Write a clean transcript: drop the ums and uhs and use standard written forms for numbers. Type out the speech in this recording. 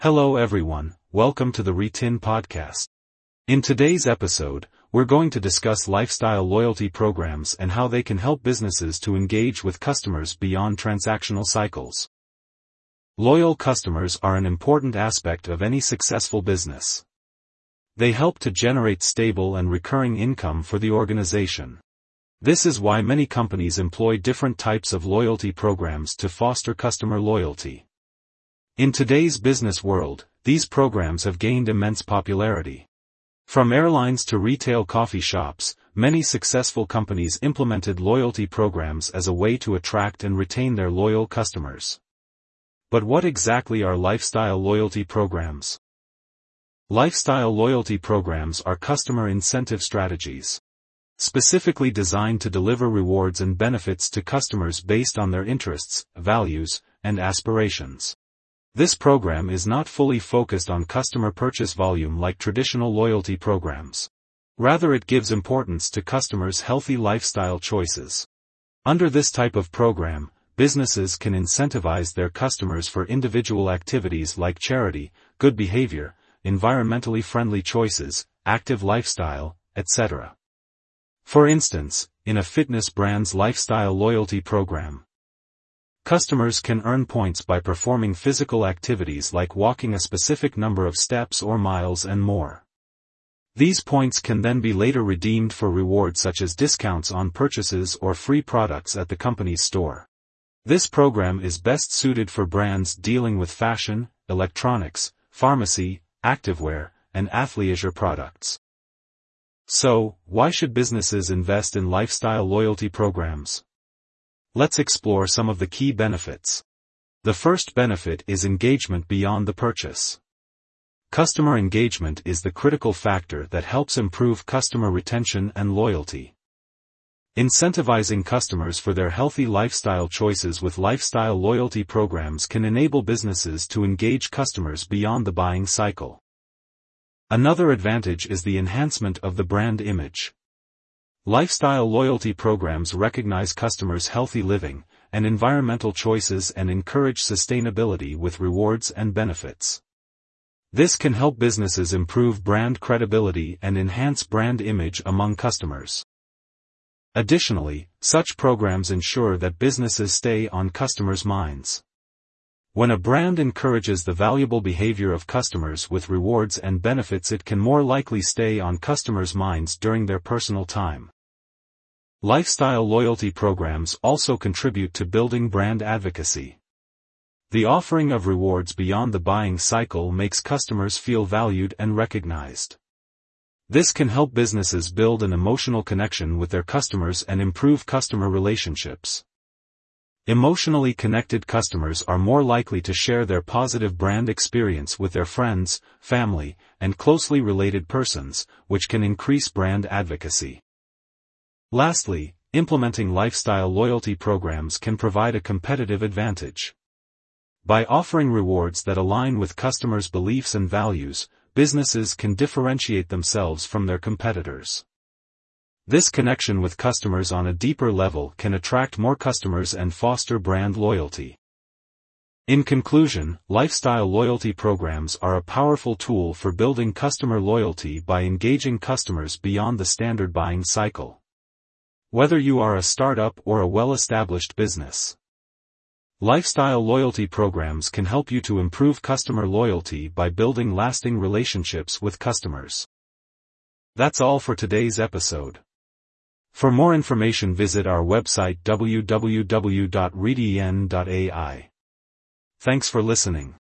Hello everyone, welcome to the Retin podcast. In today's episode, we're going to discuss lifestyle loyalty programs and how they can help businesses to engage with customers beyond transactional cycles. Loyal customers are an important aspect of any successful business. They help to generate stable and recurring income for the organization. This is why many companies employ different types of loyalty programs to foster customer loyalty. In today's business world, these programs have gained immense popularity. From airlines to retail coffee shops, many successful companies implemented loyalty programs as a way to attract and retain their loyal customers. But what exactly are lifestyle loyalty programs? Lifestyle loyalty programs are customer incentive strategies, specifically designed to deliver rewards and benefits to customers based on their interests, values, and aspirations. This program is not fully focused on customer purchase volume like traditional loyalty programs. Rather, it gives importance to customers' healthy lifestyle choices. Under this type of program, businesses can incentivize their customers for individual activities like charity, good behavior, environmentally friendly choices, active lifestyle, etc. For instance, in a fitness brand's lifestyle loyalty program, customers can earn points by performing physical activities like walking a specific number of steps or miles and more. These points can then be later redeemed for rewards such as discounts on purchases or free products at the company's store. This program is best suited for brands dealing with fashion, electronics, pharmacy, activewear, and athleisure products. So, why should businesses invest in lifestyle loyalty programs? Let's explore some of the key benefits. The first benefit is engagement beyond the purchase. Customer engagement is the critical factor that helps improve customer retention and loyalty. Incentivizing customers for their healthy lifestyle choices with lifestyle loyalty programs can enable businesses to engage customers beyond the buying cycle. Another advantage is the enhancement of the brand image. Lifestyle loyalty programs recognize customers' healthy living and environmental choices and encourage sustainability with rewards and benefits. This can help businesses improve brand credibility and enhance brand image among customers. Additionally, such programs ensure that businesses stay on customers' minds. When a brand encourages the valuable behavior of customers with rewards and benefits, it can more likely stay on customers' minds during their personal time. Lifestyle loyalty programs also contribute to building brand advocacy. The offering of rewards beyond the buying cycle makes customers feel valued and recognized. This can help businesses build an emotional connection with their customers and improve customer relationships. Emotionally connected customers are more likely to share their positive brand experience with their friends, family, and closely related persons, which can increase brand advocacy. Lastly, implementing lifestyle loyalty programs can provide a competitive advantage. By offering rewards that align with customers' beliefs and values, businesses can differentiate themselves from their competitors. This connection with customers on a deeper level can attract more customers and foster brand loyalty. In conclusion, lifestyle loyalty programs are a powerful tool for building customer loyalty by engaging customers beyond the standard buying cycle. Whether you are a startup or a well-established business, lifestyle loyalty programs can help you to improve customer loyalty by building lasting relationships with customers. That's all for today's episode. For more information, visit our website www.retin.ai. Thanks for listening.